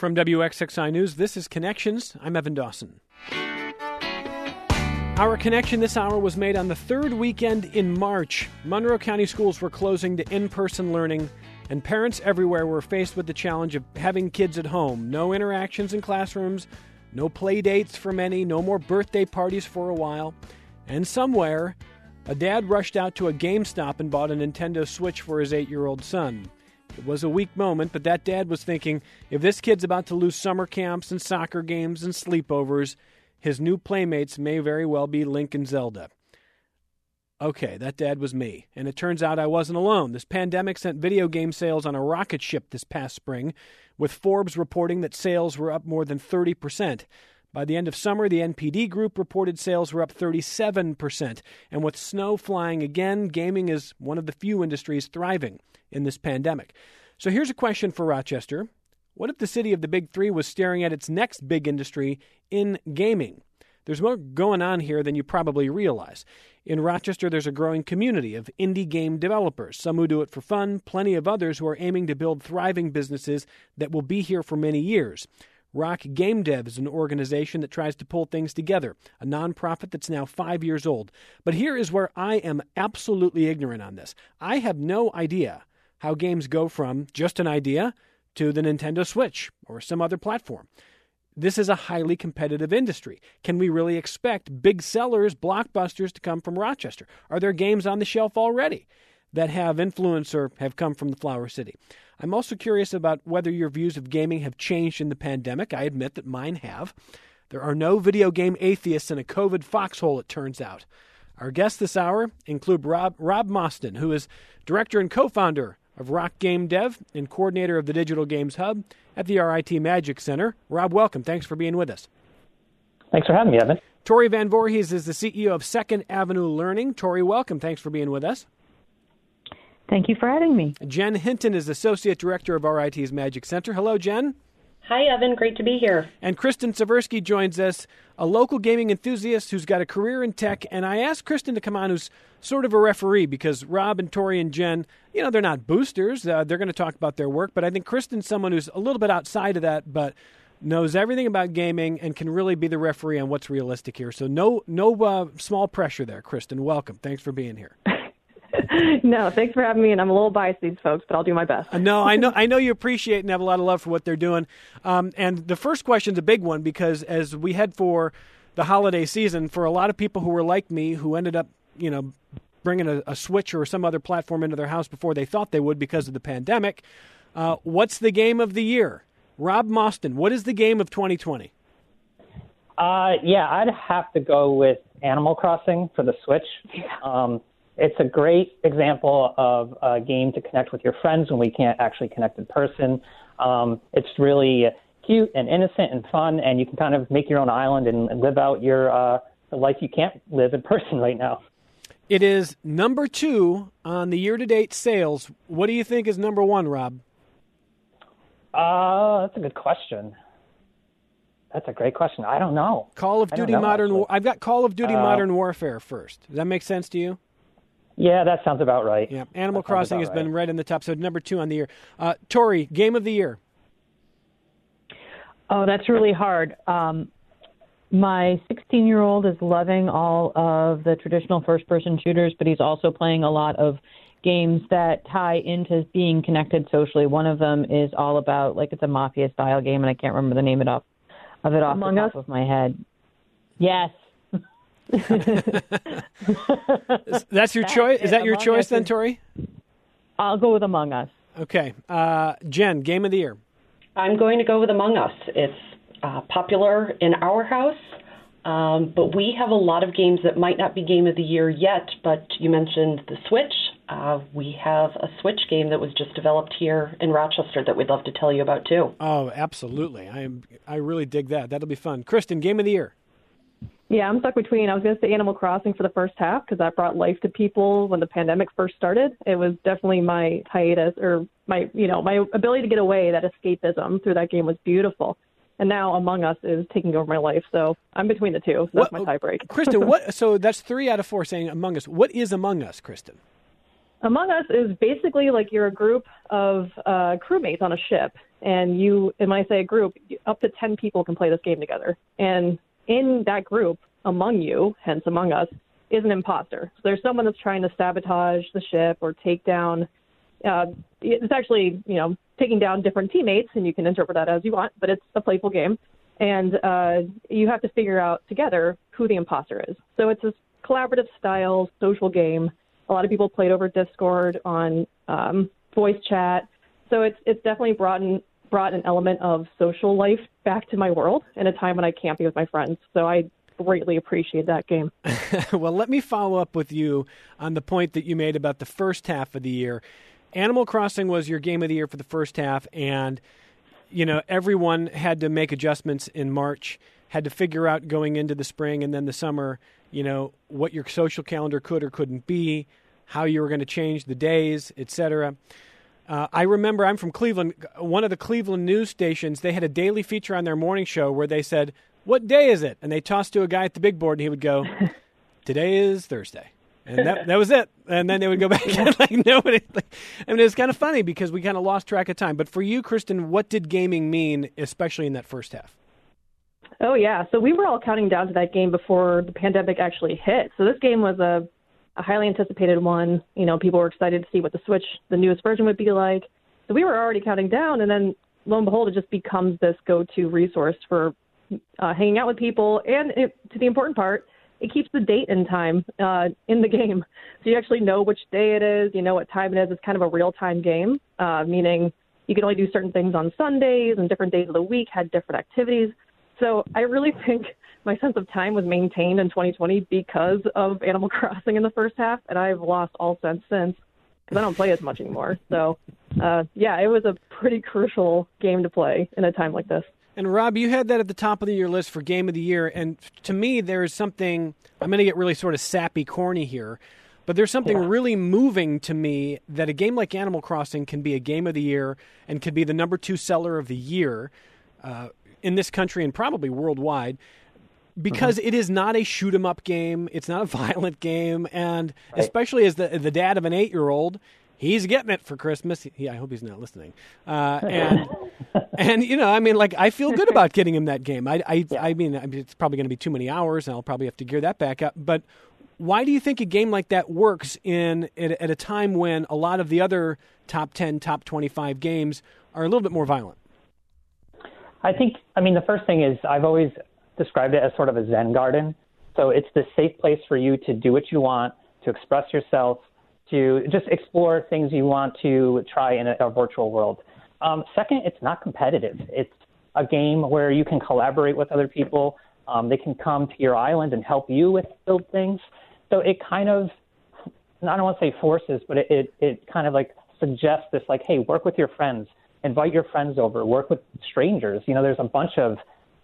From WXXI News, this is Connections. I'm Evan Dawson. Our connection this hour was made on the third weekend in March. Monroe County schools were closing to in-person learning, and parents everywhere were faced with the challenge of having kids at home. No interactions in classrooms, no play dates for many, no more birthday parties for a while. And somewhere, a dad rushed out to a GameStop and bought a Nintendo Switch for his 8-year-old son. It was a weak moment, but that dad was thinking, if this kid's about to lose summer camps and soccer games and sleepovers, his new playmates may very well be Link and Zelda. Okay, that dad was me, and it turns out I wasn't alone. This pandemic sent video game sales on a rocket ship this past spring, with Forbes reporting that sales were up more than 30%. By the end of summer, the NPD Group reported sales were up 37%. And with snow flying again, gaming is one of the few industries thriving in this pandemic. So here's a question for Rochester. What if the city of the Big Three was staring at its next big industry in gaming? There's more going on here than you probably realize. In Rochester, there's a growing community of indie game developers, some who do it for fun, plenty of others who are aiming to build thriving businesses that will be here for many years. Rock Game Dev is an organization that tries to pull things together, a nonprofit that's now 5 years old. But here is where I am absolutely ignorant on this. I have no idea how games go from just an idea to the Nintendo Switch or some other platform. This is a highly competitive industry. Can we really expect big sellers, blockbusters to come from Rochester? Are there games on the shelf already that have influence or have come from the Flower City? I'm also curious about whether your views of gaming have changed in the pandemic. I admit that mine have. There are no video game atheists in a COVID foxhole, it turns out. Our guests this hour include Rob Mostyn, who is director and co-founder of Rock Game Dev and coordinator of the Digital Games Hub at the RIT Magic Center. Rob, welcome. Thanks for being with us. Thanks for having me, Evan. Tori Van Voorhees is the CEO of Second Avenue Learning. Tori, welcome. Thanks for being with us. Thank you for having me. Jen Hinton is Associate Director of RIT's Magic Center. Hello, Jen. Hi, Evan. Great to be here. And Kristen Seversky joins us, a local gaming enthusiast who's got a career in tech. And I asked Kristen to come on, who's sort of a referee, because Rob and Tori and Jen, they're not boosters. They're going to talk about their work. But I think Kristen's someone who's a little bit outside of that, but knows everything about gaming and can really be the referee on what's realistic here. So no small pressure there, Kristen. Welcome. Thanks for being here. No, thanks for having me, and I'm a little biased to these folks, but I'll do my best. No, I know you appreciate and have a lot of love for what they're doing. And the first question's a big one, because as we head for the holiday season, for a lot of people who were like me, who ended up, bringing a Switch or some other platform into their house before they thought they would because of the pandemic, what's the game of the year? Rob Mostyn, what is the game of 2020? I'd have to go with Animal Crossing for the Switch. It's a great example of a game to connect with your friends when we can't actually connect in person. It's really cute and innocent and fun, and you can kind of make your own island and live out your the life you can't live in person right now. It is number 2 on the year-to-date sales. What do you think is number 1, Rob? That's a good question. That's a great question. I don't know. Call of Duty Modern. I've got Call of Duty Modern Warfare first. Does that make sense to you? Yeah, that sounds about right. Yeah, Animal Crossing has been right in the top, so number 2 on the year. Tori, game of the year. Oh, that's really hard. My 16-year-old is loving all of the traditional first-person shooters, but he's also playing a lot of games that tie into being connected socially. One of them is all about, it's a Mafia-style game, and I can't remember the name of it off the top of my head. Yes. That's your choice? Is that your choice then, Tori? I'll go with Among Us. Okay. Jen, game of the year. I'm going to go with Among Us. It's popular in our house, but we have a lot of games that might not be game of the year yet, but you mentioned the Switch. We have a Switch game that was just developed here in Rochester that we'd love to tell you about, too. Oh, absolutely. I really dig that. That'll be fun. Kristen, game of the year. Yeah, I'm stuck between. I was going to say Animal Crossing for the first half because that brought life to people when the pandemic first started. It was definitely my hiatus or my ability to get away, that escapism through that game was beautiful. And now Among Us is taking over my life. So I'm between the two. So that's my tiebreak. Kristen, so that's 3 out of 4 saying Among Us. What is Among Us, Kristen? Among Us is basically like you're a group of crewmates on a ship, and when I say a group, up to 10 people can play this game together. And in that group, among you, hence among us, is an imposter. So there's someone that's trying to sabotage the ship or take down, it's actually, taking down different teammates, and you can interpret that as you want, but it's a playful game. And you have to figure out together who the imposter is. So it's this collaborative style social game. A lot of people played over Discord on voice chat. So it's definitely brought an element of social life back to my world in a time when I can't be with my friends. So I greatly appreciate that game. Well, let me follow up with you on the point that you made about the first half of the year. Animal Crossing was your game of the year for the first half, and everyone had to make adjustments in March, had to figure out going into the spring and then the summer, what your social calendar could or couldn't be, how you were going to change the days, etc. I remember, I'm from Cleveland, one of the Cleveland news stations, they had a daily feature on their morning show where they said, "What day is it?" And they tossed to a guy at the big board, and he would go, "Today is Thursday." And that was it. And then they would go back and nobody. It's kind of funny because we kind of lost track of time. But for you, Kristen, what did gaming mean, especially in that first half? Oh, yeah. So we were all counting down to that game before the pandemic actually hit. So this game was a highly anticipated one. People were excited to see what the newest version would be like. So we were already counting down. And then lo and behold, it just becomes this go-to resource for hanging out with people. And to the important part, it keeps the date and time in the game. So you actually know which day it is, what time it is. It's kind of a real-time game, meaning you can only do certain things on Sundays, and different days of the week had different activities. So I really think my sense of time was maintained in 2020 because of Animal Crossing in the first half, and I've lost all sense since because I don't play as much anymore. So, it was a pretty crucial game to play in a time like this. And Rob, you had that at the top of your list for Game of the Year, and to me there is something, I'm going to get really sort of sappy corny here, but there's something really moving to me that a game like Animal Crossing can be a Game of the Year and could be the number 2 seller of the year in this country and probably worldwide, because it is not a shoot-'em-up game, it's not a violent game, and especially as the dad of an 8-year-old, he's getting it for Christmas. I hope he's not listening. And I feel good about getting him that game. I mean, it's probably going to be too many hours, and I'll probably have to gear that back up. But why do you think a game like that works at a time when a lot of the other top 10, top 25 games are a little bit more violent? The first thing is I've always described it as sort of a Zen garden. So it's the safe place for you to do what you want, to express yourself, to just explore things you want to try in a virtual world. Second, it's not competitive. It's a game where you can collaborate with other people. They can come to your island and help you build things. So it kind of, I don't want to say forces, but it kind of suggests this hey, work with your friends, invite your friends over, work with strangers. There's a bunch of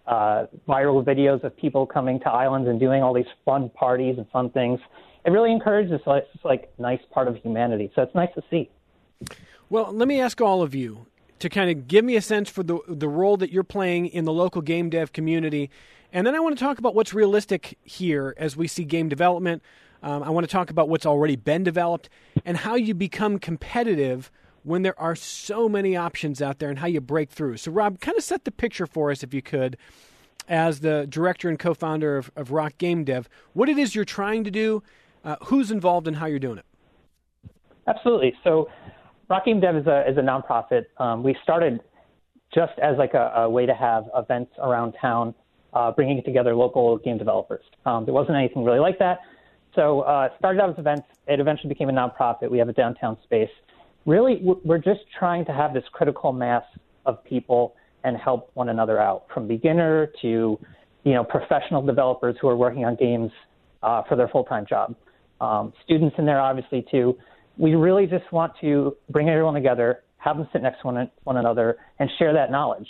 viral videos of people coming to islands and doing all these fun parties and fun things. It really encourages this nice part of humanity. So it's nice to see. Well, let me ask all of you to kind of give me a sense for the role that you're playing in the local game dev community. And then I want to talk about what's realistic here as we see game development. I want to talk about what's already been developed and how you become competitive when there are so many options out there and how you break through. So, Rob, kind of set the picture for us, if you could, as the director and co-founder of Rock Game Dev, what it is you're trying to do, who's involved, and how you're doing it. Absolutely. So Rock Game Dev is a nonprofit. We started just as a way to have events around town, bringing together local game developers. There wasn't anything really like that. So it started out as events. It eventually became a nonprofit. We have a downtown space. Really, we're just trying to have this critical mass of people and help one another out, from beginner to, professional developers who are working on games for their full-time job. Students in there, obviously, too. We really just want to bring everyone together, have them sit next to one another, and share that knowledge.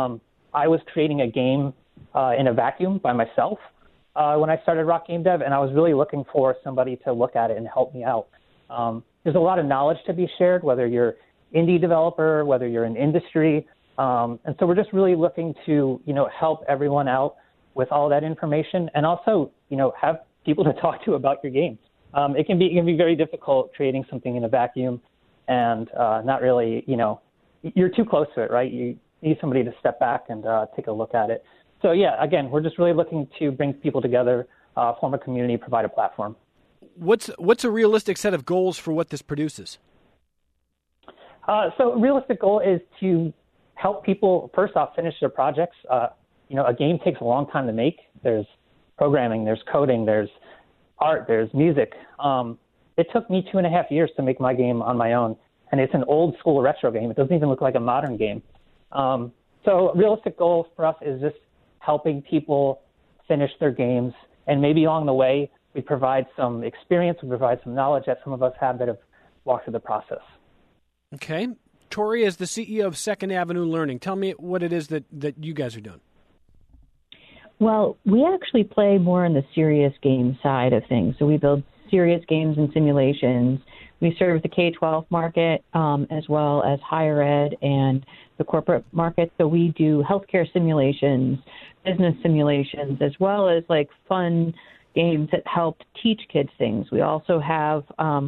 I was creating a game in a vacuum by myself when I started Rock Game Dev, and I was really looking for somebody to look at it and help me out. There's a lot of knowledge to be shared, whether you're indie developer, whether you're in industry. And so we're just really looking to, help everyone out with all that information, and also, have people to talk to about your games. It can be very difficult creating something in a vacuum and not really, you're too close to it, right? need somebody to step back and take a look at it. So yeah, again, we're just really looking to bring people together, form a community, provide a platform. What's a realistic set of goals for what this produces? So a realistic goal is to help people, first off, finish their projects. A game takes a long time to make. There's programming, there's coding, there's art, there's music. It took me 2.5 years to make my game on my own, and it's an old school retro game. It doesn't even look like a modern game. So a realistic goal for us is just helping people finish their games, and maybe along the way we provide some experience, we provide some knowledge that some of us have that have walked through the process. Okay. Tori, as the CEO of Second Avenue Learning, tell me what it is that you guys are doing. Well, we actually play more on the serious game side of things. So we build serious games and simulations. We serve the K-12 market as well as higher ed and the corporate market. So we do healthcare simulations, business simulations, as well as like fun games that help teach kids things. We also have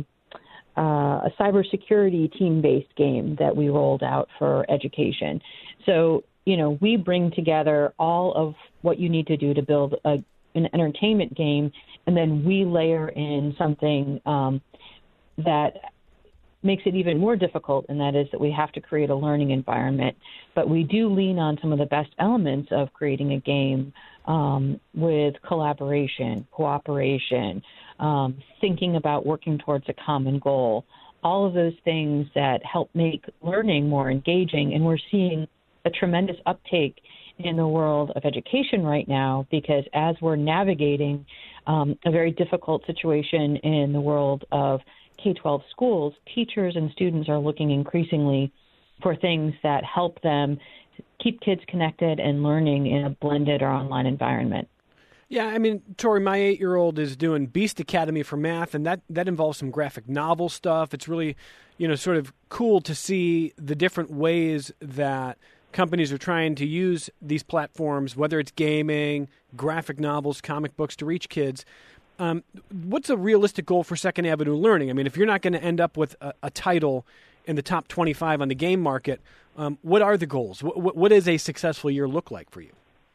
a cybersecurity team-based game that we rolled out for education. So, we bring together all of what you need to do to build an entertainment game, and then we layer in something that makes it even more difficult, and that is that we have to create a learning environment. But we do lean on some of the best elements of creating a game with collaboration, cooperation, thinking about working towards a common goal, all of those things that help make learning more engaging. And we're seeing a tremendous uptake in the world of education right now, because as we're navigating a very difficult situation in the world of K-12 schools, teachers and students are looking increasingly for things that help them keep kids connected and learning in a blended or online environment. Yeah, I mean, Tori, my 8-year-old is doing Beast Academy for math, and that involves some graphic novel stuff. It's really, sort of cool to see the different ways that companies are trying to use these platforms, whether it's gaming, graphic novels, comic books, to reach kids. What's a realistic goal for Second Avenue Learning? I mean, if you're not going to end up with a title in the top 25 on the game market, what are the goals? What does a successful year look like for you?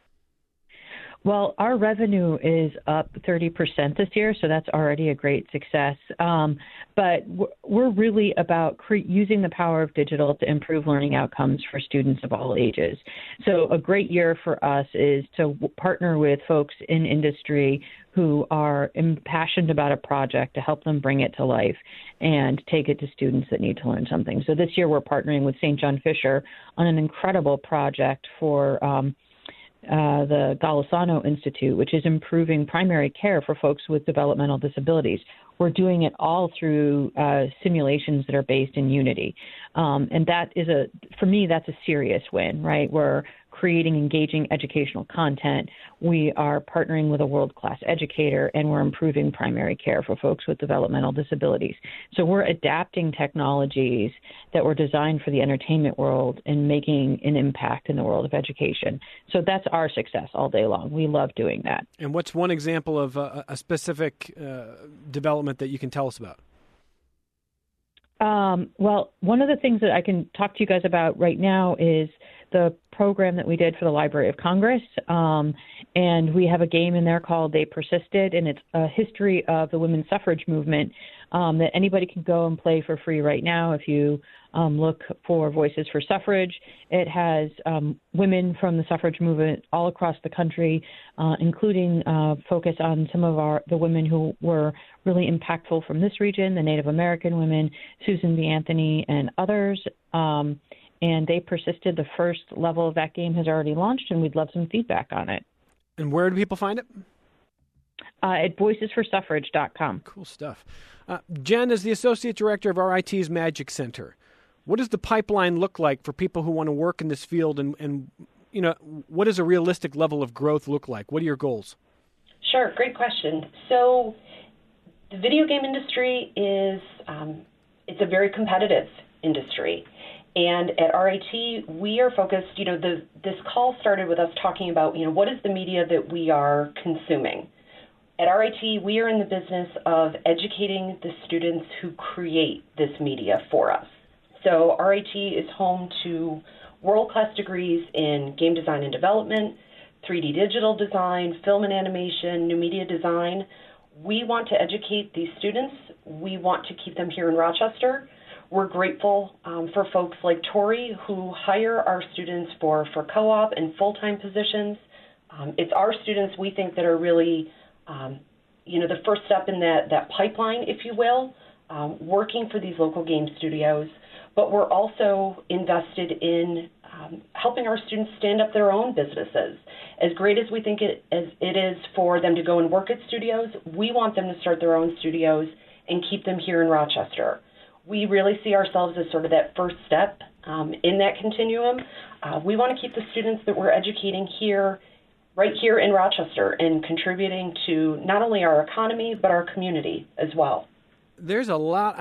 Well, our revenue is up 30% this year, so that's already a great success. But we're really about using the power of digital to improve learning outcomes for students of all ages. So a great year for us is to partner with folks in industry who are impassioned about a project to help them bring it to life and take it to students that need to learn something. So this year we're partnering with St. John Fisher on an incredible project for the Golisano Institute, which is improving primary care for folks with developmental disabilities. We're doing it all through simulations that are based in Unity. And that is for me, that's a serious win, right? We're creating engaging educational content. We are partnering with a world-class educator, and we're improving primary care for folks with developmental disabilities. So we're adapting technologies that were designed for the entertainment world and making an impact in the world of education. So that's our success all day long. We love doing that. And what's one example of a specific development that you can tell us about? Well, one of the things that I can talk to you guys about right now is the program that we did for the Library of Congress. And we have a game in there called They Persisted, and it's a history of the women's suffrage movement that anybody can go and play for free right now. If you look for Voices for Suffrage, it has women from the suffrage movement all across the country, including focus on some of the women who were really impactful from this region, the Native American women, Susan B. Anthony, and others. And They Persisted. The first level of that game has already launched, and we'd love some feedback on it. And where do people find it? At voicesforsuffrage.com. Cool stuff. Jen is the Associate Director of RIT's Magic Center. What does the pipeline look like for people who want to work in this field, and what does a realistic level of growth look like? What are your goals? Sure, great question. So the video game industry is it's a very competitive industry. And at RIT, we are focused, this call started with us talking about, what is the media that we are consuming? At RIT, we are in the business of educating the students who create this media for us. So RIT is home to world-class degrees in game design and development, 3D digital design, film and animation, new media design. We want to educate these students. We want to keep them here in Rochester. We're grateful for folks like Tori who hire our students for co-op and full-time positions. It's our students, we think, that are really, the first step in that pipeline, if you will, working for these local game studios. But we're also invested in helping our students stand up their own businesses. As great as we think it is for them to go and work at studios, we want them to start their own studios and keep them here in Rochester. We really see ourselves as sort of that first step in that continuum. We want to keep the students that we're educating here, right here in Rochester, and contributing to not only our economy, but our community as well. There's a lot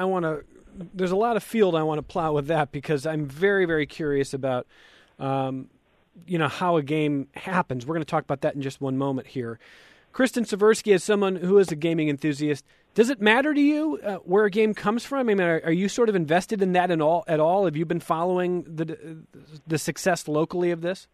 of field I want to plow with that, because I'm very, very curious about, how a game happens. We're going to talk about that in just one moment here. Kristen Seversky, as someone who is a gaming enthusiast, does it matter to you where a game comes from? I mean, are you sort of invested in that at all? Have you been following the success locally of this?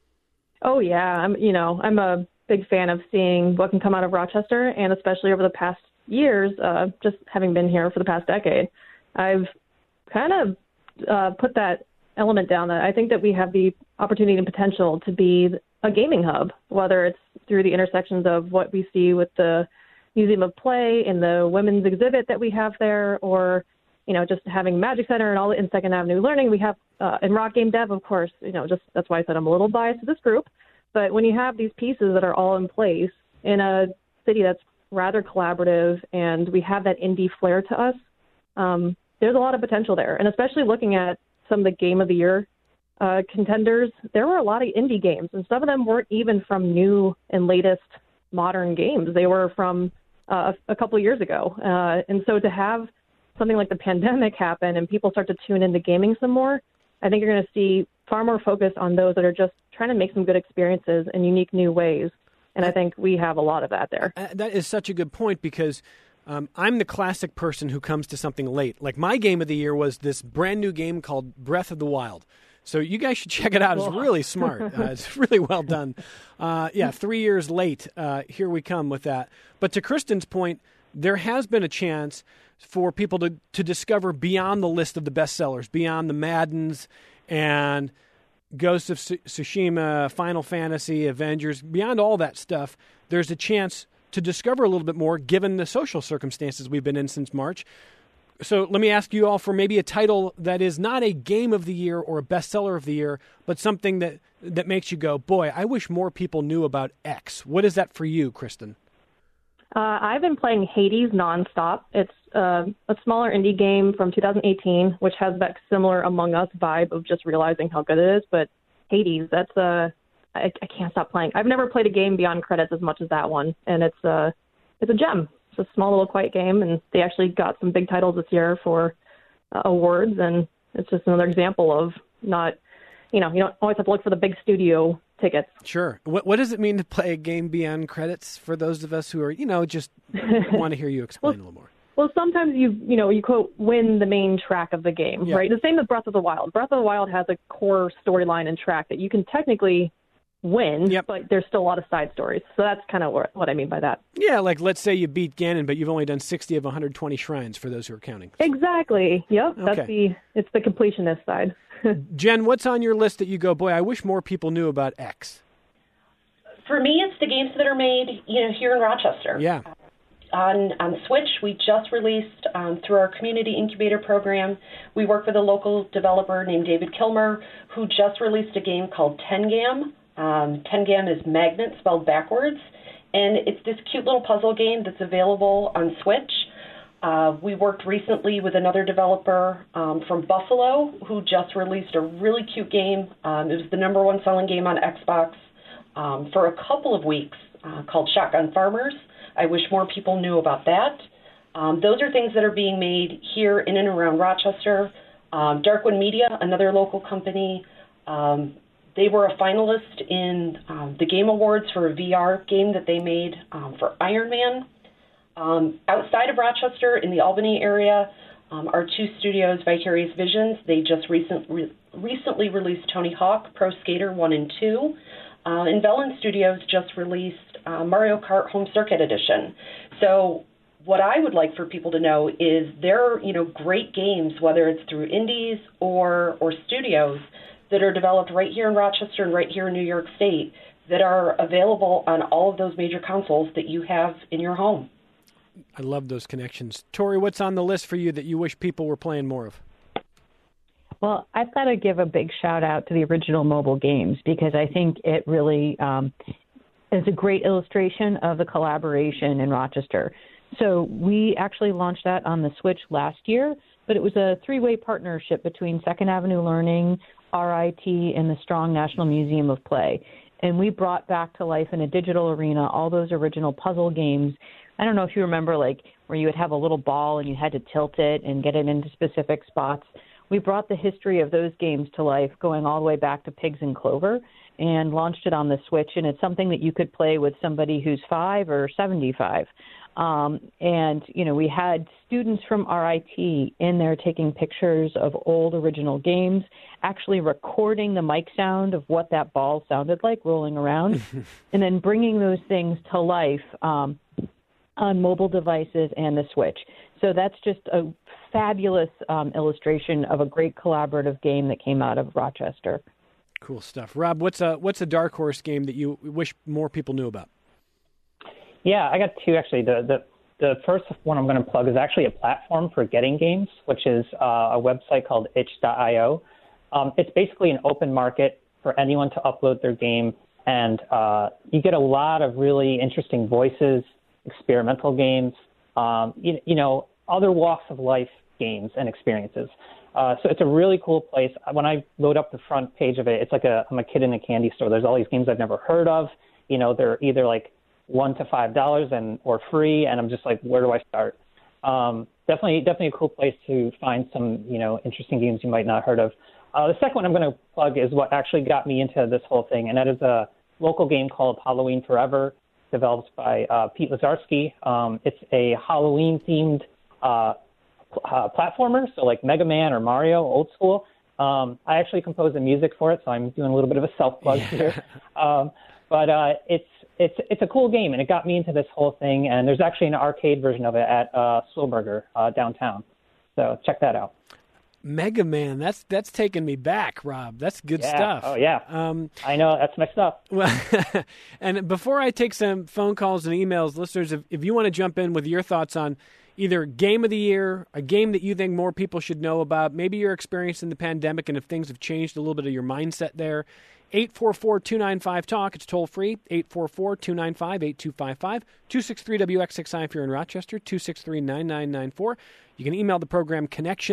Oh yeah, I'm a big fan of seeing what can come out of Rochester, and especially over the past years, just having been here for the past decade, I've kind of put that element down that I think that we have the opportunity and potential to be a gaming hub, whether it's through the intersections of what we see with the Museum of Play and the women's exhibit that we have there, or, just having Magic Center and all in Second Avenue Learning. We have, in Rock Game Dev, of course, just that's why I said I'm a little biased to this group. But when you have these pieces that are all in place in a city that's rather collaborative and we have that indie flair to us, there's a lot of potential there. And especially looking at some of the Game of the Year contenders, there were a lot of indie games, and some of them weren't even from new and latest modern games. They were from a couple of years ago. And so to have something like the pandemic happen and people start to tune into gaming some more, I think you're going to see far more focus on those that are just trying to make some good experiences in unique new ways. And I think we have a lot of that there. That is such a good point, because I'm the classic person who comes to something late. Like, my game of the year was this brand new game called Breath of the Wild. So you guys should check it out. It's really smart. It's really well done. 3 years late. Here we come with that. But to Kristen's point, there has been a chance for people to discover beyond the list of the bestsellers, beyond the Maddens and Ghost of Tsushima, Final Fantasy, Avengers, beyond all that stuff. There's a chance to discover a little bit more given the social circumstances we've been in since March. So let me ask you all for maybe a title that is not a game of the year or a bestseller of the year, but something that makes you go, boy, I wish more people knew about X. What is that for you, Kristen? I've been playing Hades nonstop. It's a smaller indie game from 2018, which has that similar Among Us vibe of just realizing how good it is. But Hades, I can't stop playing. I've never played a game beyond credits as much as that one, and it's a gem. It's a small little quiet game, and they actually got some big titles this year for awards, and it's just another example of not, you don't always have to look for the big studio tickets. Sure. What does it mean to play a game beyond credits for those of us who are, just want to hear you explain a little more? Well, sometimes you quote, win the main track of the game, right? The same with Breath of the Wild. Breath of the Wild has a core storyline and track that you can technically win, but there's still a lot of side stories. So that's kind of what I mean by that. Yeah, like let's say you beat Ganon, but you've only done 60 of 120 shrines for those who are counting. Exactly. Yep. Okay. It's the completionist side. Jen, what's on your list that you go, boy, I wish more people knew about X? For me, it's the games that are made, here in Rochester. Yeah. On Switch, we just released, through our community incubator program, we work with a local developer named David Kilmer, who just released a game called Tengam. Tengam is magnet spelled backwards, and it's this cute little puzzle game that's available on Switch. We worked recently with another developer from Buffalo who just released a really cute game. It was the #1 selling game on Xbox for a couple of weeks called Shotgun Farmers. I wish more people knew about that. Those are things that are being made here in and around Rochester. Darkwood Media, another local company, they were a finalist in the Game Awards for a VR game that they made for Iron Man. Outside of Rochester, in the Albany area, Our two studios, Vicarious Visions, they just recently released Tony Hawk Pro Skater 1 and 2. And Velan Studios just released Mario Kart Home Circuit Edition. So what I would like for people to know is there are, great games, whether it's through indies or studios, that are developed right here in Rochester and right here in New York State that are available on all of those major consoles that you have in your home. I love those connections. Tori, what's on the list for you that you wish people were playing more of? Well, I've got to give a big shout out to the original mobile games because I think it really is a great illustration of the collaboration in Rochester. So we actually launched that on the Switch last year, but it was a three-way partnership between Second Avenue Learning, RIT, and the Strong National Museum of Play. And we brought back to life in a digital arena all those original puzzle games. I don't know if you remember, where you would have a little ball and you had to tilt it and get it into specific spots. We brought the history of those games to life, going all the way back to Pigs and Clover, and launched it on the Switch. And it's something that you could play with somebody who's 5 or 75. We had students from RIT in there taking pictures of old original games, actually recording the mic sound of what that ball sounded like rolling around, and then bringing those things to life on mobile devices and the Switch. So that's just a fabulous illustration of a great collaborative game that came out of Rochester. Cool stuff. Rob, what's a dark horse game that you wish more people knew about? Yeah, I got two actually. The first one I'm going to plug is actually a platform for getting games, which is a website called itch.io. It's basically an open market for anyone to upload their game, and you get a lot of really interesting voices, experimental games, other walks of life games and experiences. So it's a really cool place. When I load up the front page of it, it's like I'm a kid in a candy store. There's all these games I've never heard of. They're either like $1 to $5 or free, and I'm just like, where do I start? Definitely a cool place to find some interesting games you might not have heard of. The second one I'm going to plug is what actually got me into this whole thing, and that is a local game called Halloween Forever, developed by Pete Lazarski. It's a Halloween-themed platformer, so like Mega Man or Mario, old school. I actually composed the music for it, so I'm doing a little bit of a self-plug here. But it's a cool game, and it got me into this whole thing. And there's actually an arcade version of it at Swilberger downtown. So check that out. Mega Man, that's taking me back, Rob. That's good stuff. Oh, yeah. I know, that's my stuff. Well, and before I take some phone calls and emails, listeners, if you want to jump in with your thoughts on either Game of the Year, a game that you think more people should know about, maybe your experience in the pandemic and if things have changed a little bit of your mindset there, 844-295-TALK. It's toll free, 844-295-8255, 263-WXXI if you're in Rochester, 263-9994. You can email the program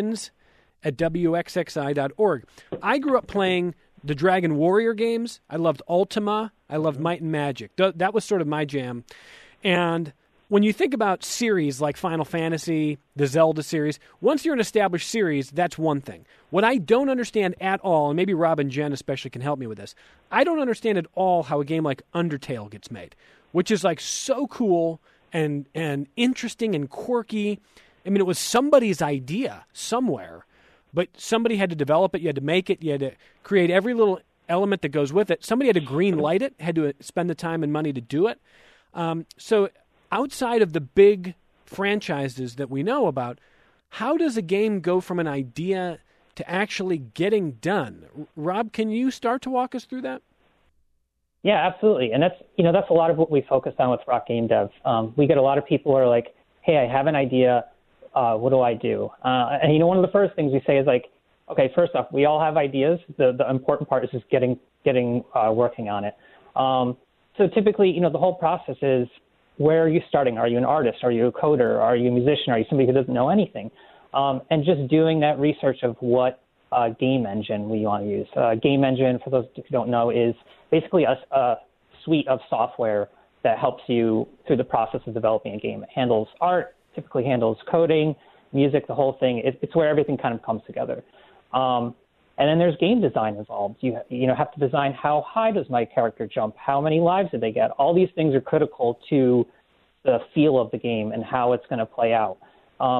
connections@wxxi.org. I grew up playing the Dragon Warrior games. I loved Ultima. I loved Might and Magic. That was sort of my jam. And when you think about series like Final Fantasy, the Zelda series, once you're an established series, that's one thing. What I don't understand at all, and maybe Rob and Jen especially can help me with this, I don't understand at all how a game like Undertale gets made, which is like so cool and interesting and quirky. I mean, it was somebody's idea somewhere, but somebody had to develop it, you had to make it, you had to create every little element that goes with it. Somebody had to green light it, had to spend the time and money to do it. So outside of the big franchises that we know about, how does a game go from an idea to actually getting done? Rob, can you start to walk us through that? Yeah, absolutely. And that's a lot of what we focus on with Rock Game Dev. We get a lot of people who are like, hey, I have an idea. What do I do? And one of the first things we say is like, okay, first off, we all have ideas. The important part is just getting working on it. So typically, the whole process is, where are you starting? Are you an artist? Are you a coder? Are you a musician? Are you somebody who doesn't know anything? And just doing that research of what game engine we want to use. Game engine, for those who don't know, is basically a suite of software that helps you through the process of developing a game. It handles art, typically handles coding, music, the whole thing. It's where everything kind of comes together. And then there's game design involved. You have to design, how high does my character jump? How many lives did they get? All these things are critical to the feel of the game and how it's going to play out.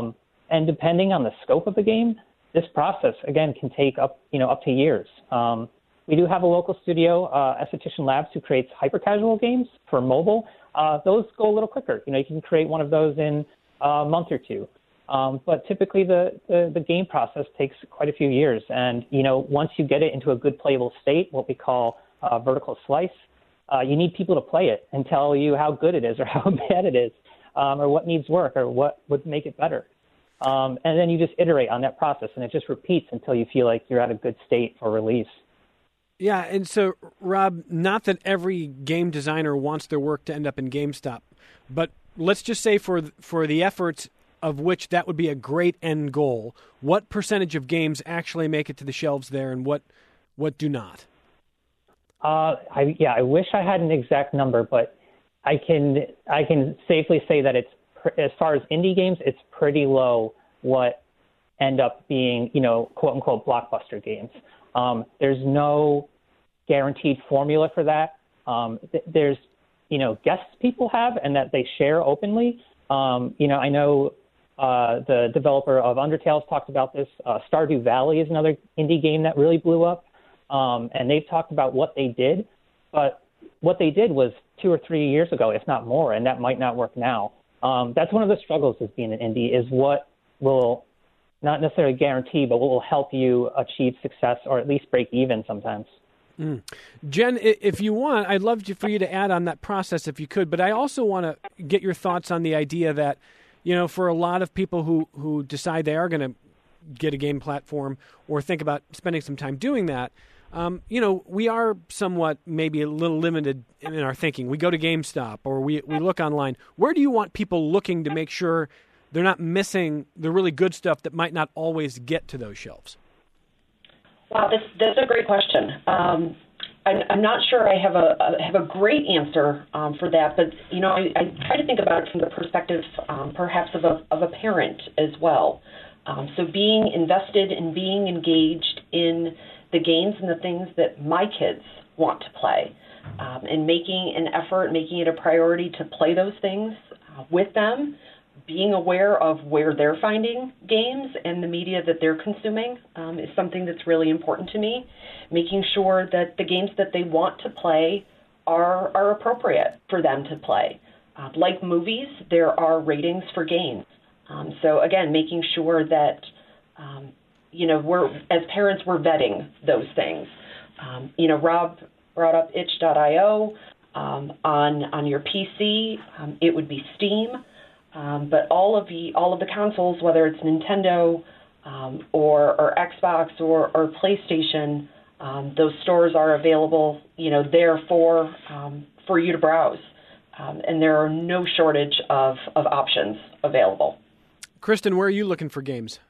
And depending on the scope of the game, this process, again, can take up to years. We do have a local studio, Esthetician Labs, who creates hyper-casual games for mobile. Those go a little quicker. You can create one of those in a month or two. But typically the game process takes quite a few years. And, once you get it into a good playable state, what we call vertical slice, you need people to play it and tell you how good it is or how bad it is, or what needs work or what would make it better. And then you just iterate on that process, and it just repeats until you feel like you're at a good state for release. Yeah, and so, Rob, not that every game designer wants their work to end up in GameStop, but let's just say for the efforts of which that would be a great end goal, what percentage of games actually make it to the shelves there, and what do not? I wish I had an exact number, but I can safely say that it's, as far as indie games, it's pretty low what end up being, quote unquote blockbuster games. There's no guaranteed formula for that. There's, guests people have and that they share openly. I know the developer of Undertale's talked about this. Stardew Valley is another indie game that really blew up. And they've talked about what they did, but what they did was 2 or 3 years ago, if not more, and that might not work now. That's one of the struggles with being an indie, is what will not necessarily guarantee, but what will help you achieve success or at least break even sometimes. Jen, if you want, I'd love for you to add on that process if you could, but I also want to get your thoughts on the idea that, for a lot of people who decide they are going to get a game platform or think about spending some time doing that, we are somewhat maybe a little limited in our thinking. We go to GameStop or we look online. Where do you want people looking to make sure they're not missing the really good stuff that might not always get to those shelves? Wow, that's a great question. I'm not sure I have a great answer for that, but I try to think about it from the perspective perhaps of a parent as well. So being invested and being engaged in the games and the things that my kids want to play, and making an effort, making it a priority to play those things with them, being aware of where they're finding games and the media that they're consuming is something that's really important to me. Making sure that the games that they want to play are appropriate for them to play. Like movies, there are ratings for games. So again, making sure that, we're, as parents, we're vetting those things. Rob brought up itch.io. On your PC, it would be Steam. But all of the consoles, whether it's Nintendo or Xbox or PlayStation, those stores are available, there for you to browse. And there are no shortage of options available. Kristen, where are you looking for games?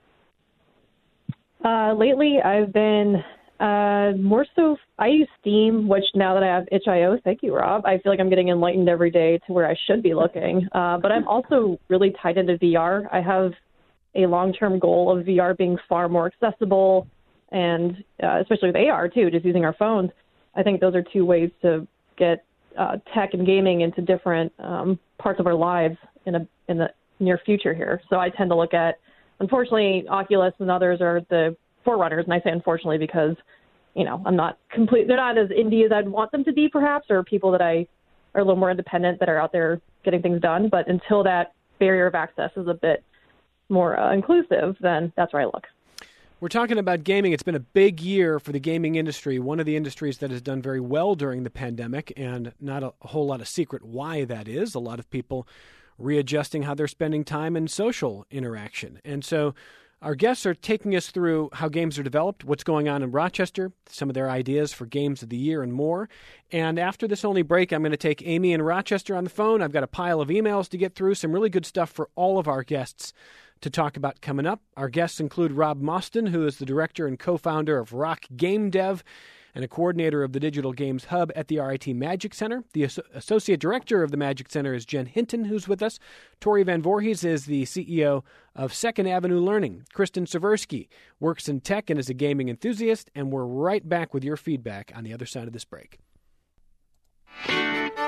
Lately, I've been more so, I use Steam, which now that I have itch.io, thank you, Rob, I feel like I'm getting enlightened every day to where I should be looking. But I'm also really tied into VR. I have a long-term goal of VR being far more accessible, and especially with AR, too, just using our phones. I think those are two ways to get tech and gaming into different parts of our lives in the near future here. So I tend to look at, unfortunately, Oculus and others are the forerunners, and I say unfortunately because, I'm not they're not as indie as I'd want them to be, perhaps, or people that are a little more independent that are out there getting things done. But until that barrier of access is a bit more inclusive, then that's where I look. We're talking about gaming. It's been a big year for the gaming industry, one of the industries that has done very well during the pandemic, and not a whole lot of secret why that is. A lot of people readjusting how they're spending time in social interaction. And so our guests are taking us through how games are developed, what's going on in Rochester, some of their ideas for games of the year, and more. And after this only break, I'm going to take Amy in Rochester on the phone. I've got a pile of emails to get through, some really good stuff for all of our guests to talk about coming up. Our guests include Rob Mostyn, who is the director and co-founder of Rock Game Dev and a coordinator of the Digital Games Hub at the RIT Magic Center. The associate director of the Magic Center is Jen Hinton, who's with us. Tori Van Voorhees is the CEO of Second Avenue Learning. Kristen Seversky works in tech and is a gaming enthusiast. And we're right back with your feedback on the other side of this break.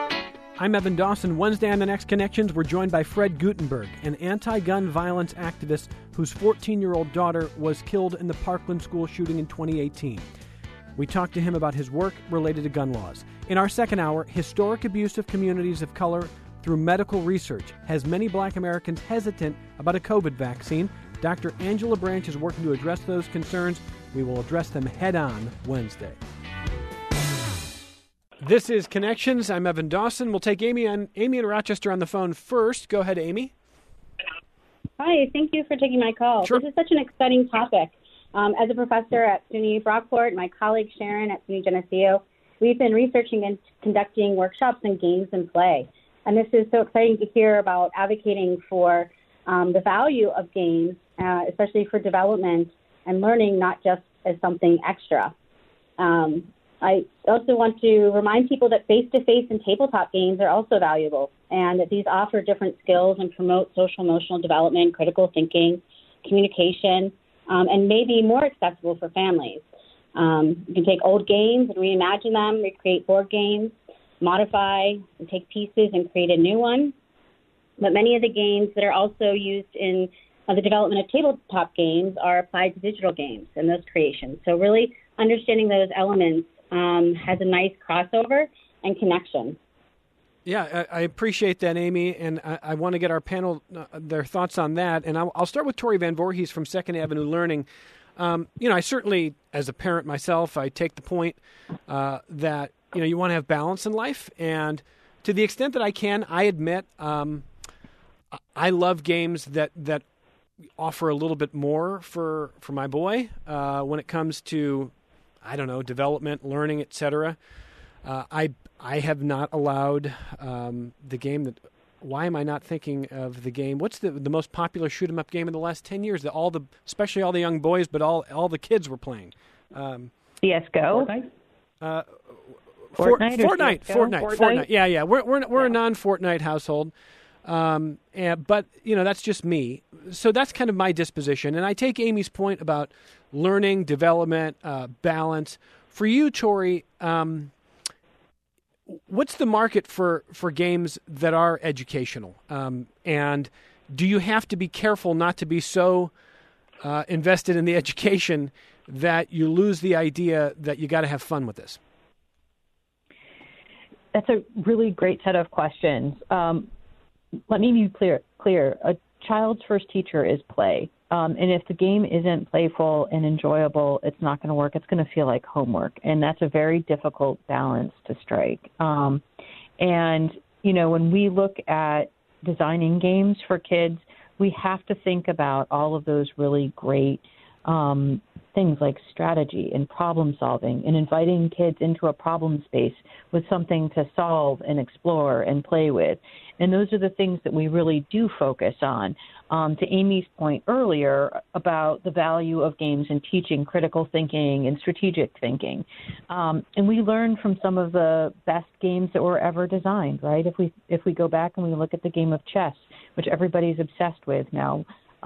I'm Evan Dawson. Wednesday on The Next Connections, we're joined by Fred Gutenberg, an anti-gun violence activist whose 14-year-old daughter was killed in the Parkland school shooting in 2018. We talked to him about his work related to gun laws. In our second hour, historic abuse of communities of color through medical research has many black Americans hesitant about a COVID vaccine. Dr. Angela Branch is working to address those concerns. We will address them head-on Wednesday. This is Connections. I'm Evan Dawson. We'll take Amy in Rochester on the phone first. Go ahead, Amy. Hi, thank you for taking my call. Sure. This is such an exciting topic. As a professor at SUNY Brockport, my colleague Sharon at SUNY Geneseo, we've been researching and conducting workshops in games and play. And this is so exciting to hear about advocating for the value of games, especially for development and learning, not just as something extra. I also want to remind people that face-to-face and tabletop games are also valuable, and that these offer different skills and promote social-emotional development, critical thinking, communication, and may be more accessible for families. You can take old games and reimagine them, recreate board games, modify and take pieces and create a new one. But many of the games that are also used in the development of tabletop games are applied to digital games and those creations. So really understanding those elements has a nice crossover and connection. Yeah, I appreciate that, Amy, and I want to get our panel their thoughts on that. And I'll start with Tori Van Voorhees from Second Avenue Learning. I certainly, as a parent myself, I take the point that you want to have balance in life, and to the extent that I can, I admit I love games that offer a little bit more for my boy when it comes to, development, learning, etc. I have not allowed the game that. Why am I not thinking of the game? What's the most popular shoot 'em up game in the last 10 years that especially all the young boys, but all the kids were playing? CS:GO. Fortnite. Fortnite. Yeah. We're a non-Fortnite household. But that's just me. So that's kind of my disposition. And I take Amy's point about learning, development, balance. For you, Tori, what's the market for games that are educational? And do you have to be careful not to be so invested in the education that you lose the idea that you got to have fun with this? That's a really great set of questions. Let me be clear. A child's first teacher is play. And if the game isn't playful and enjoyable, it's not going to work. It's going to feel like homework. And that's a very difficult balance to strike. And when we look at designing games for kids, we have to think about all of those really great things like strategy and problem solving and inviting kids into a problem space with something to solve and explore and play with. And those are the things that we really do focus on. To Amy's point earlier about the value of games in teaching critical thinking and strategic thinking. And we learn from some of the best games that were ever designed, right? If we go back and we look at the game of chess, which everybody's obsessed with now,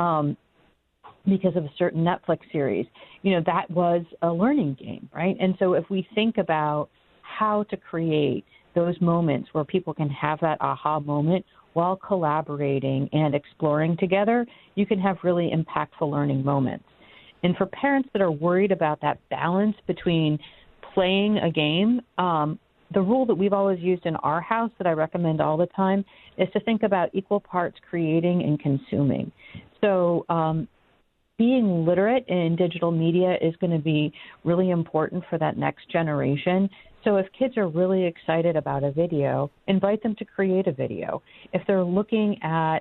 because of a certain Netflix series, that was a learning game, right? And so if we think about how to create those moments where people can have that aha moment while collaborating and exploring together, you can have really impactful learning moments. And for parents that are worried about that balance between playing a game, the rule that we've always used in our house that I recommend all the time is to think about equal parts creating and consuming. So being literate in digital media is going to be really important for that next generation. So if kids are really excited about a video, invite them to create a video. If they're looking at,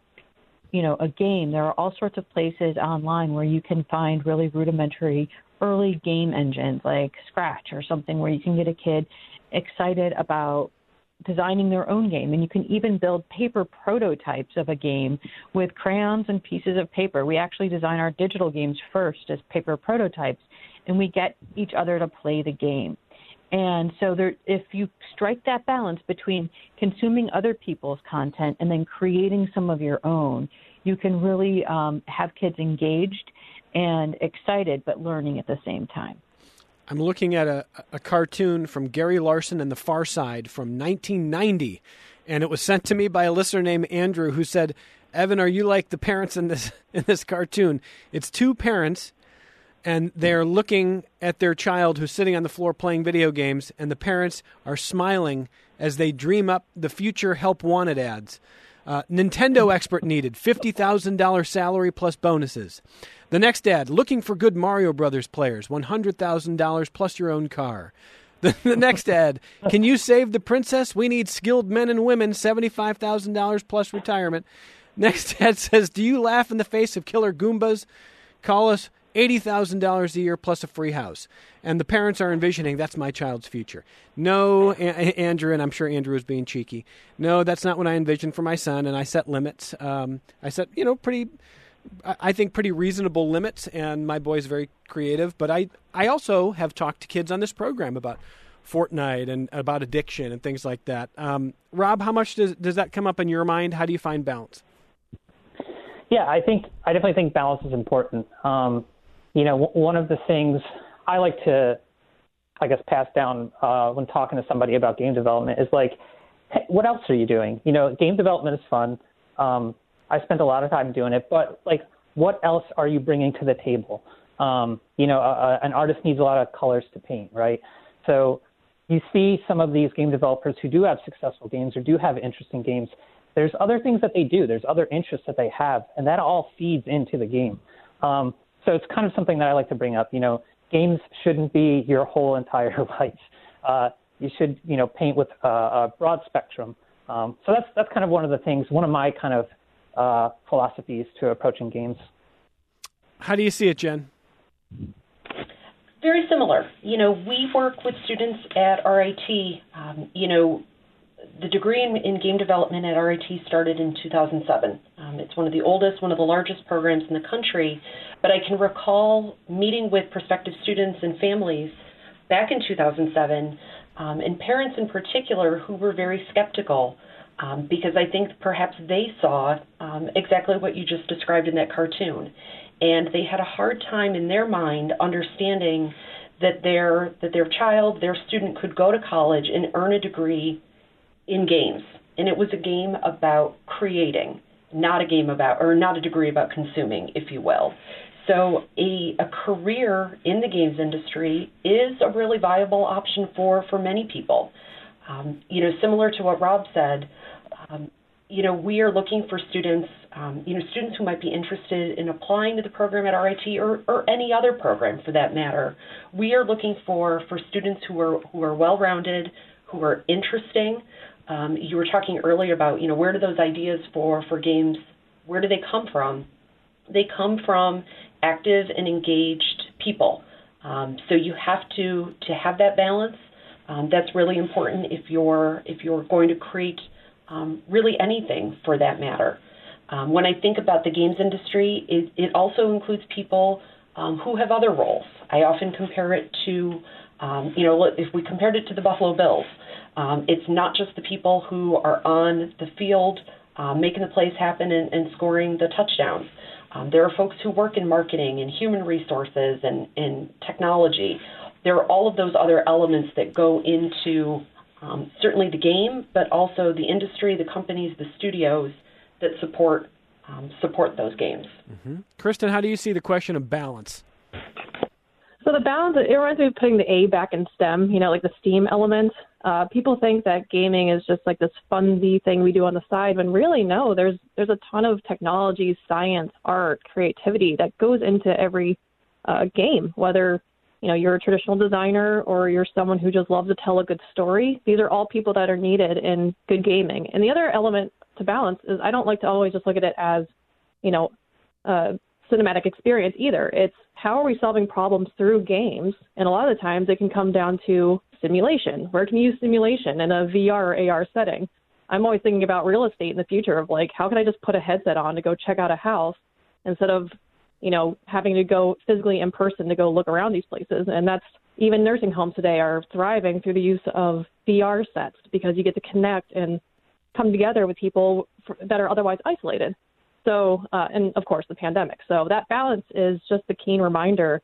a game, there are all sorts of places online where you can find really rudimentary early game engines like Scratch or something where you can get a kid excited about designing their own game. And you can even build paper prototypes of a game with crayons and pieces of paper. We actually design our digital games first as paper prototypes, and we get each other to play the game. And so if you strike that balance between consuming other people's content and then creating some of your own, you can really have kids engaged and excited but learning at the same time. I'm looking at a cartoon from Gary Larson and the Far Side from 1990, and it was sent to me by a listener named Andrew who said, "Evan, are you like the parents in this cartoon?" It's two parents, and they're looking at their child who's sitting on the floor playing video games, and the parents are smiling as they dream up the future Help Wanted ads. Nintendo expert needed, $50,000 salary plus bonuses. The next ad, looking for good Mario Brothers players, $100,000 plus your own car. The next ad, can you save the princess? We need skilled men and women, $75,000 plus retirement. Next ad says, do you laugh in the face of killer Goombas? Call us, $80,000 a year plus a free house. And the parents are envisioning, that's my child's future. No, Andrew, and I'm sure Andrew was being cheeky. No, that's not what I envisioned for my son, and I set limits. I set, pretty reasonable limits, and my boy's very creative. But I also have talked to kids on this program about Fortnite and about addiction and things like that. Rob, how much does that come up in your mind? How do you find balance? Yeah, I definitely think balance is important. One of the things I like to, I guess, pass down when talking to somebody about game development is like, hey, what else are you doing? Game development is fun. I spent a lot of time doing it, but like, what else are you bringing to the table? An artist needs a lot of colors to paint, right? So you see some of these game developers who do have successful games or do have interesting games. There's other things that they do. There's other interests that they have, and that all feeds into the game. So it's kind of something that I like to bring up. Games shouldn't be your whole entire life. You should, paint with a broad spectrum. So that's kind of one of the things, one of my kind of philosophies to approaching games. How do you see it, Jen? Very similar. We work with students at RIT. The degree in game development at RIT started in 2007. It's one of the oldest, one of the largest programs in the country. But I can recall meeting with prospective students and families back in 2007, and parents in particular who were very skeptical because I think perhaps they saw exactly what you just described in that cartoon. And they had a hard time in their mind understanding that their child, their student could go to college and earn a degree in games. And it was a game about creating, not a degree about consuming, if you will. So a career in the games industry is a really viable option for many people. Similar to what Rob said, we are looking for students, students who might be interested in applying to the program at RIT or any other program for that matter. We are looking for students who are well-rounded, who are interesting. You were talking earlier about, where do those ideas for games, where do they come from? They come from active and engaged people. So you have to have that balance. That's really important if you're going to create really anything for that matter. When I think about the games industry, it also includes people who have other roles. I often compare it to, if we compared it to the Buffalo Bills, it's not just the people who are on the field making the plays happen and scoring the touchdowns. There are folks who work in marketing and human resources and technology. There are all of those other elements that go into certainly the game, but also the industry, the companies, the studios that support those games. Mm-hmm. Kristen, how do you see the question of balance? So the balance, it reminds me of putting the A back in STEM, like the STEAM element. People think that gaming is just like this funsy thing we do on the side, when really no, there's a ton of technology, science, art, creativity that goes into every game, whether you're a traditional designer or you're someone who just loves to tell a good story. These are all people that are needed in good gaming. And the other element to balance is I don't like to always just look at it as, cinematic experience either. It's how are we solving problems through games? And a lot of the times it can come down to simulation. Where can you use simulation in a VR or AR setting? I'm always thinking about real estate in the future of like, how can I just put a headset on to go check out a house instead of having to go physically in person to go look around these places. And that's even nursing homes today are thriving through the use of VR sets because you get to connect and come together with people that are otherwise isolated. So, and of course the pandemic. So that balance is just a keen reminder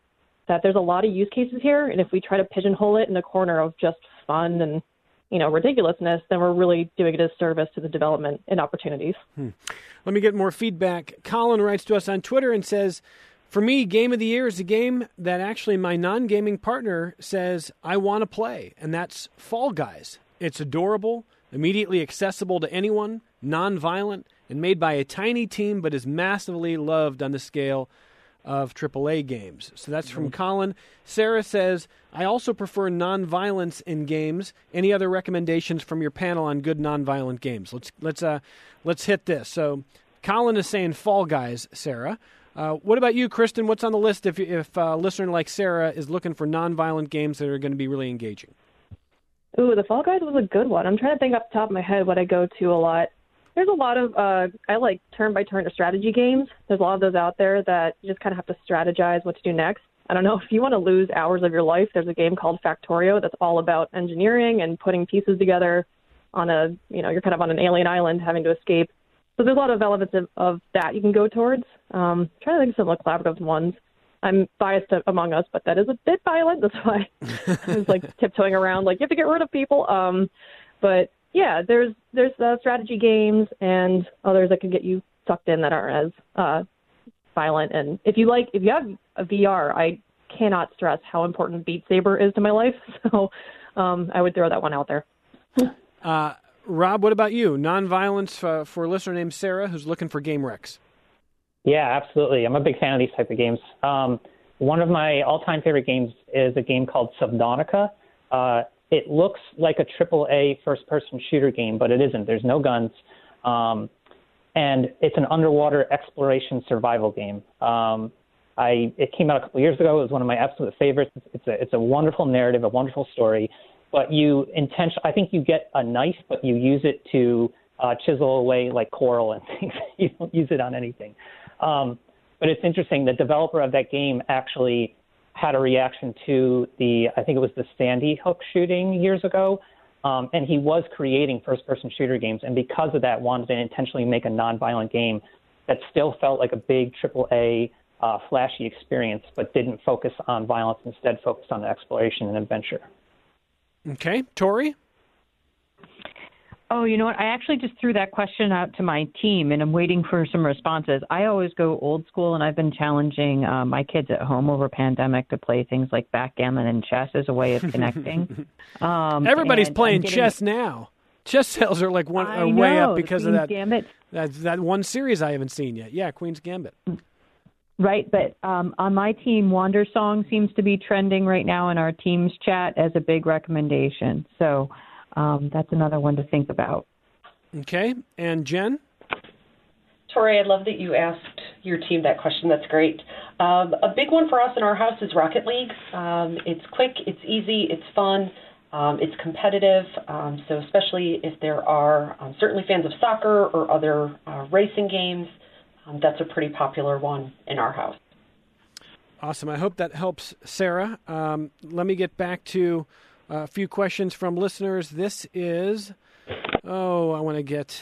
that there's a lot of use cases here, and if we try to pigeonhole it in the corner of just fun and ridiculousness, then we're really doing a disservice to the development and opportunities. Let me get more feedback. Colin writes to us on Twitter and says, for me, Game of the Year is a game that actually my non-gaming partner says I want to play, and that's Fall Guys. It's adorable, immediately accessible to anyone, non-violent, and made by a tiny team, but is massively loved on the scale of AAA games. So that's from Colin. Sarah says, I also prefer non-violence in games. Any other recommendations from your panel on good non-violent games? Let's hit this. So Colin is saying Fall Guys, Sarah. What about you, Kristen? What's on the list if a listener like Sarah is looking for non-violent games that are going to be really engaging? Ooh, the Fall Guys was a good one. I'm trying to think off the top of my head what I go to a lot. There's a lot of, I like turn-by-turn strategy games. There's a lot of those out there that you just kind of have to strategize what to do next. I don't know, if you want to lose hours of your life, there's a game called Factorio that's all about engineering and putting pieces together on you're kind of on an alien island having to escape. So there's a lot of elements of that you can go towards. Trying to think of some of the collaborative ones. I'm biased to Among Us, but that is a bit violent. That's why I was tiptoeing around, you have to get rid of people. But yeah, there's strategy games and others that can get you sucked in that aren't as violent. And if you have a VR, I cannot stress how important Beat Saber is to my life. So I would throw that one out there. Rob, what about you? Non-violence for a listener named Sarah who's looking for game recs. Yeah, absolutely. I'm a big fan of these type of games. One of my all-time favorite games is a game called Subnautica. It looks like a AAA first-person shooter game, but it isn't. There's no guns. And it's an underwater exploration survival game. It came out a couple years ago. It was one of my absolute favorites. It's a wonderful narrative, a wonderful story. But I think you get a knife, but you use it to chisel away like coral and things. You don't use it on anything. But it's interesting. The developer of that game actually had a reaction to I think it was the Sandy Hook shooting years ago. And he was creating first-person shooter games. And because of that, wanted to intentionally make a non-violent game that still felt like a big AAA flashy experience, but didn't focus on violence, instead focused on exploration and adventure. Okay. Tori? Oh, you know what? I actually just threw that question out to my team, and I'm waiting for some responses. I always go old school, and I've been challenging my kids at home over pandemic to play things like backgammon and chess as a way of connecting. Everybody's playing chess now. Chess sales are way up because of that. Gambit. That one series I haven't seen yet. Yeah, Queen's Gambit. Right, but on my team, Wander Song seems to be trending right now in our team's chat as a big recommendation. So that's another one to think about. Okay, and Jen? Tori, I love that you asked your team that question. That's great. A big one for us in our house is Rocket League. It's quick, it's easy, it's fun, it's competitive. So especially if there are certainly fans of soccer or other racing games, that's a pretty popular one in our house. Awesome. I hope that helps, Sarah. Let me get back to a few questions from listeners. This is, I want to get,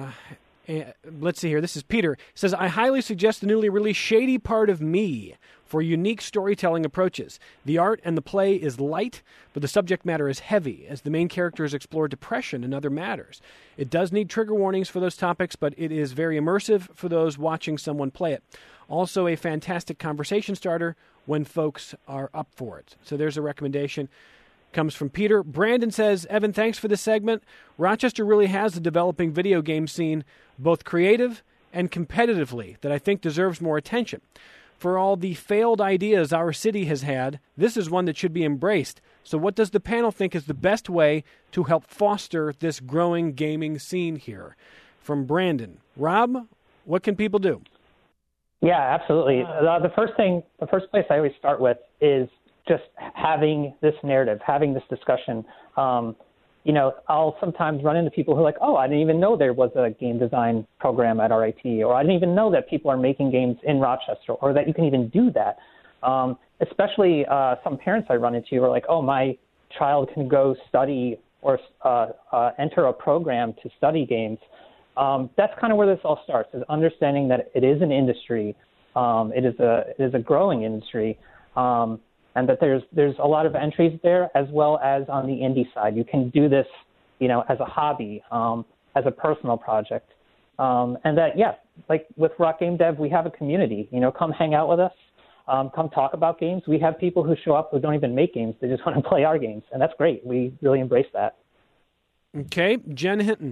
let's see here. This is Peter. It says, I highly suggest the newly released Shady Part of Me for unique storytelling approaches. The art and the play is light, but the subject matter is heavy, as the main characters explore depression and other matters. It does need trigger warnings for those topics, but it is very immersive for those watching someone play it. Also a fantastic conversation starter when folks are up for it. So there's a recommendation. Comes from Peter. Brandon says, Evan, thanks for this segment. Rochester really has a developing video game scene, both creative and competitively, that I think deserves more attention. For all the failed ideas our city has had, this is one that should be embraced. So what does the panel think is the best way to help foster this growing gaming scene here? From Brandon. Rob, what can people do? Yeah, absolutely. The first place I always start with is just having this narrative, having this discussion. I'll sometimes run into people who are like, oh, I didn't even know there was a game design program at RIT, or I didn't even know that people are making games in Rochester, or that you can even do that. Especially some parents I run into are like, oh, my child can go study or enter a program to study games. That's kind of where this all starts, is understanding that it is an industry. It is a growing industry. and that there's a lot of entries there as well as on the indie side. You can do this, as a hobby, as a personal project. And that, like with Rock Game Dev, we have a community. Come hang out with us. Come talk about games. We have people who show up who don't even make games. They just want to play our games. And that's great. We really embrace that. Okay. Jen Hinton.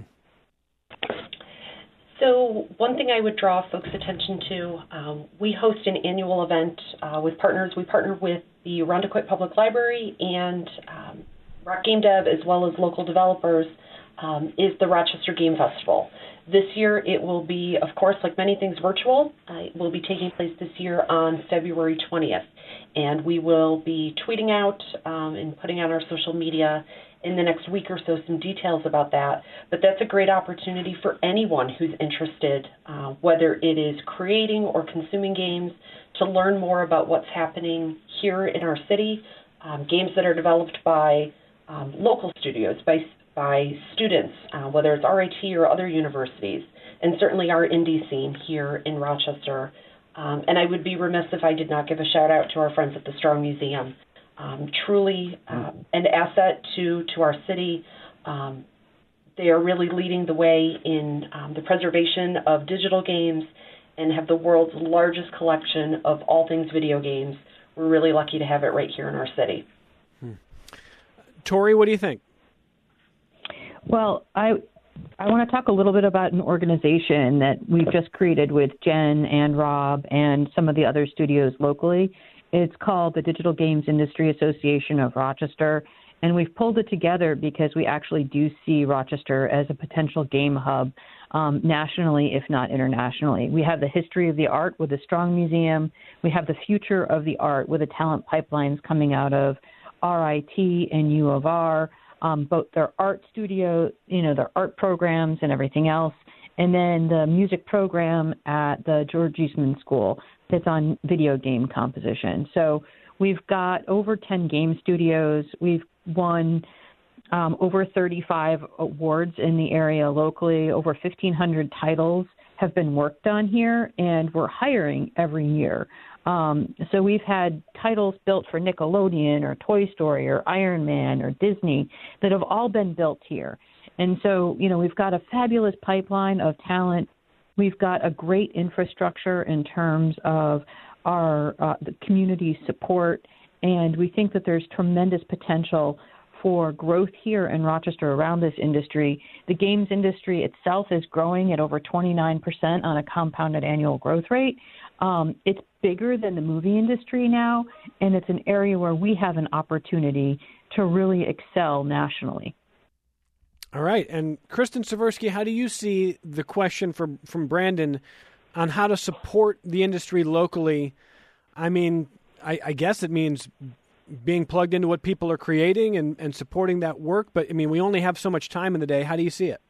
So one thing I would draw folks' attention to, we host an annual event with partners. We partner with the Irondequoit Public Library and Rock Game Dev, as well as local developers, is the Rochester Game Festival. This year it will be, of course, like many things, virtual. It will be taking place this year on February 20th. And we will be tweeting out and putting on our social media in the next week or so some details about that. But that's a great opportunity for anyone who's interested, whether it is creating or consuming games, to learn more about what's happening here in our city, games that are developed by local studios, by students, whether it's RIT or other universities, and certainly our indie scene here in Rochester. And I would be remiss if I did not give a shout out to our friends at the Strong Museum. Truly an asset to our city. They are really leading the way in the preservation of digital games and have the world's largest collection of all things video games. We're really lucky to have it right here in our city. Tori, what do you think? Well, I want to talk a little bit about an organization that we've just created with Jen and Rob and some of the other studios locally. It's called the Digital Games Industry Association of Rochester, and we've pulled it together because we actually do see Rochester as a potential game hub nationally, if not internationally. We have the history of the art with the Strong Museum. We have the future of the art with the talent pipelines coming out of RIT and U of R. Both their art studio, their art programs and everything else, and then the music program at the George Eastman School that's on video game composition. So we've got over 10 game studios. We've won over 35 awards in the area locally. Over 1,500 titles have been worked on here, and we're hiring every year. So we've had titles built for Nickelodeon or Toy Story or Iron Man or Disney that have all been built here. And so, we've got a fabulous pipeline of talent. We've got a great infrastructure in terms of our the community support, and we think that there's tremendous potential for growth here in Rochester around this industry. The games industry itself is growing at over 29% on a compounded annual growth rate. It's bigger than the movie industry now, and it's an area where we have an opportunity to really excel nationally. All right. And Kristen Seversky, how do you see the question from Brandon on how to support the industry locally? I mean, I guess it means being plugged into what people are creating and supporting that work. But, I mean, we only have so much time in the day. How do you see it?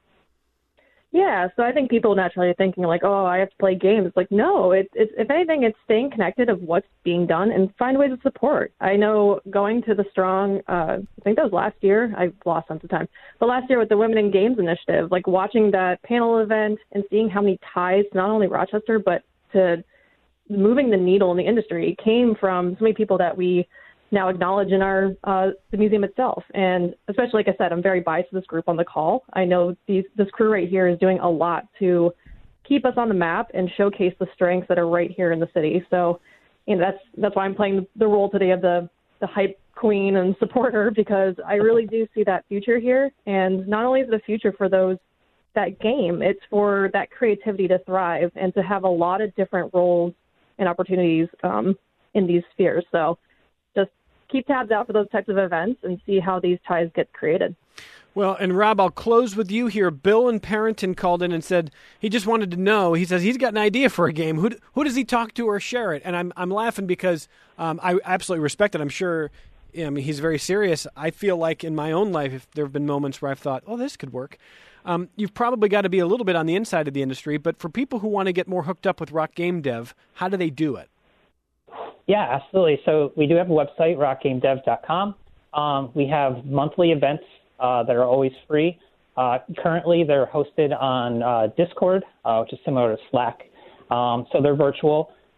Yeah, so I think people naturally are thinking like, oh, I have to play games. It's like, no, it's if anything, it's staying connected of what's being done and find ways of support. I know going to the Strong, I think that was last year. I've lost sense of time. But last year with the Women in Games initiative, like watching that panel event and seeing how many ties to not only Rochester, but to moving the needle in the industry came from so many people that we now acknowledge in our the museum itself. And especially, like I said, I'm very biased to this group on the call. I know this crew right here is doing a lot to keep us on the map and showcase the strengths that are right here in the city. So, that's why I'm playing the role today of the hype queen and supporter, because I really do see that future here. And not only is it a future for that game, it's for that creativity to thrive and to have a lot of different roles and opportunities in these spheres. So just keep tabs out for those types of events and see how these ties get created. Well, and Rob, I'll close with you here. Bill in Parrington called in and said he just wanted to know. He says he's got an idea for a game. Who does he talk to or share it? And I'm laughing because I absolutely respect it. I'm sure he's very serious. I feel like in my own life, if there have been moments where I've thought, oh, this could work. You've probably got to be a little bit on the inside of the industry. But for people who want to get more hooked up with Rock Game Dev, how do they do it? Yeah, absolutely. So we do have a website, rockgamedev.com. We have monthly events that are always free. Currently, they're hosted on Discord, which is similar to Slack. So they're virtual.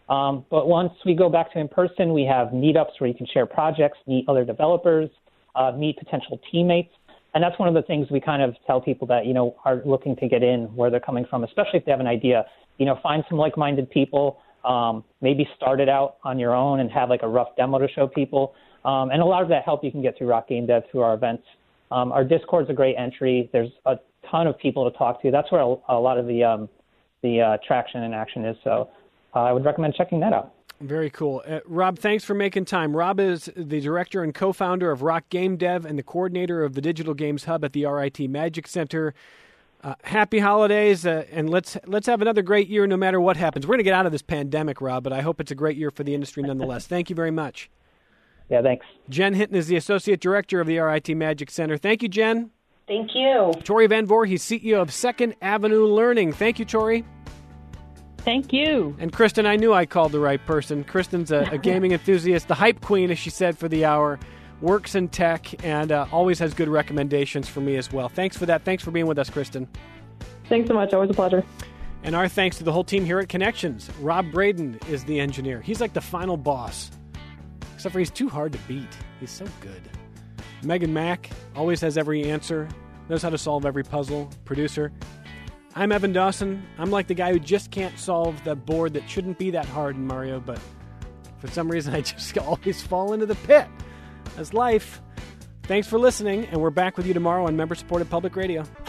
But once we go back to in-person, we have meetups where you can share projects, meet other developers, meet potential teammates. And that's one of the things we kind of tell people that, are looking to get in, where they're coming from, especially if they have an idea. Find some like-minded people, maybe start it out on your own and have like a rough demo to show people. And a lot of that help you can get through Rock Game Dev, through our events. Our Discord's a great entry. There's a ton of people to talk to. That's where a lot of the traction and action is. So I would recommend checking that out. Very cool. Rob, thanks for making time. Rob is the director and co-founder of Rock Game Dev and the coordinator of the Digital Games Hub at the RIT Magic Center. Happy holidays, and let's have another great year no matter what happens. We're going to get out of this pandemic, Rob, but I hope it's a great year for the industry nonetheless. Thank you very much. Yeah, thanks. Jen Hinton is the associate director of the RIT Magic Center. Thank you, Jen. Thank you. Tori Van Voorhees, CEO of Second Avenue Learning. Thank you, Tori. Thank you. And Kristen, I knew I called the right person. Kristen's a gaming enthusiast, the hype queen, as she said, for the hour, works in tech, and always has good recommendations for me as well. Thanks for that. Thanks for being with us, Kristen. Thanks so much. Always a pleasure. And our thanks to the whole team here at Connections. Rob Braden is the engineer. He's like the final boss, except for he's too hard to beat. He's so good. Megan Mack always has every answer, knows how to solve every puzzle. Producer. I'm Evan Dawson. I'm like the guy who just can't solve the board that shouldn't be that hard in Mario, but for some reason I just always fall into the pit. That's life. Thanks for listening, and we're back with you tomorrow on member-supported public radio.